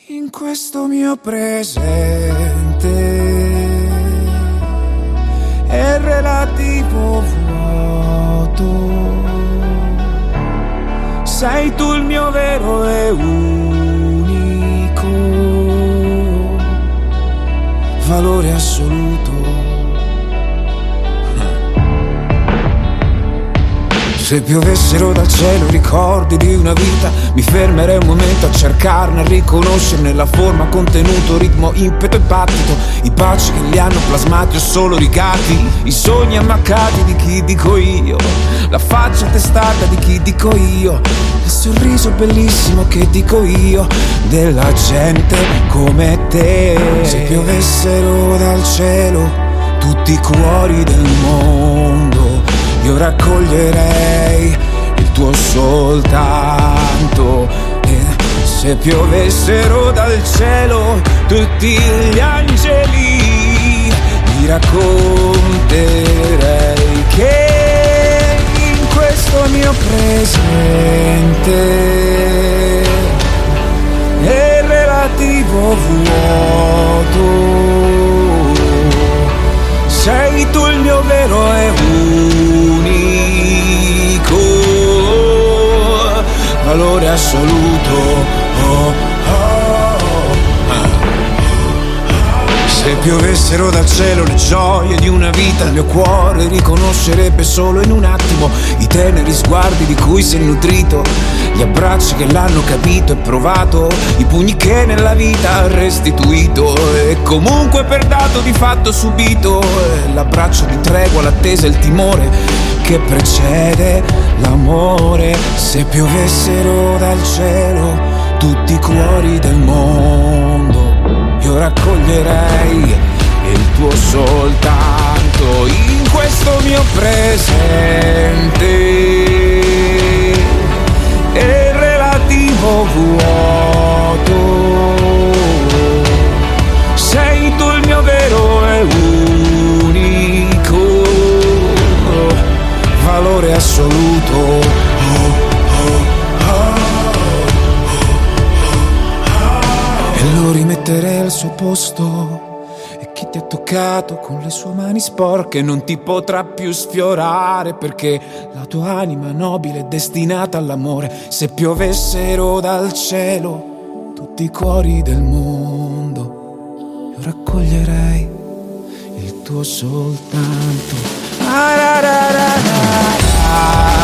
In questo mio presente è relativo vuoto, sei tu il mio vero e unico valore assoluto. Se piovessero dal cielo ricordi di una vita, mi fermerei un momento a cercarne, a riconoscerne la forma, contenuto, ritmo, impeto e battito. I baci che li hanno plasmati o solo rigati, i sogni ammaccati di chi dico io, la faccia testata di chi dico io, il sorriso bellissimo che dico io, della gente come te. Se piovessero dal cielo tutti i cuori del mondo, io raccoglierei il tuo soltanto. E se piovessero dal cielo tutti gli angeli, vi racconterei che in questo mio presente è relativo vuoto, sei tu il mio vero e unico valore assoluto. Se piovessero dal cielo le gioie di una vita, il mio cuore riconoscerebbe solo in un attimo i teneri sguardi di cui si è nutrito, gli abbracci che l'hanno capito e provato, i pugni che nella vita ha restituito e comunque per dato di fatto subito, l'abbraccio di tregua, l'attesa e il timore che precede l'amore. Se piovessero dal cielo tutti i cuori del mondo, io raccoglierei il tuo soltanto. In questo mio presente è relativo vuoto, sei tu il mio vero e unico valore assoluto. E lo rimetterei al suo posto, e chi ti ha toccato con le sue mani sporche non ti potrà più sfiorare, perché la tua anima nobile è destinata all'amore. Se piovessero dal cielo tutti i cuori del mondo, io raccoglierei il tuo soltanto.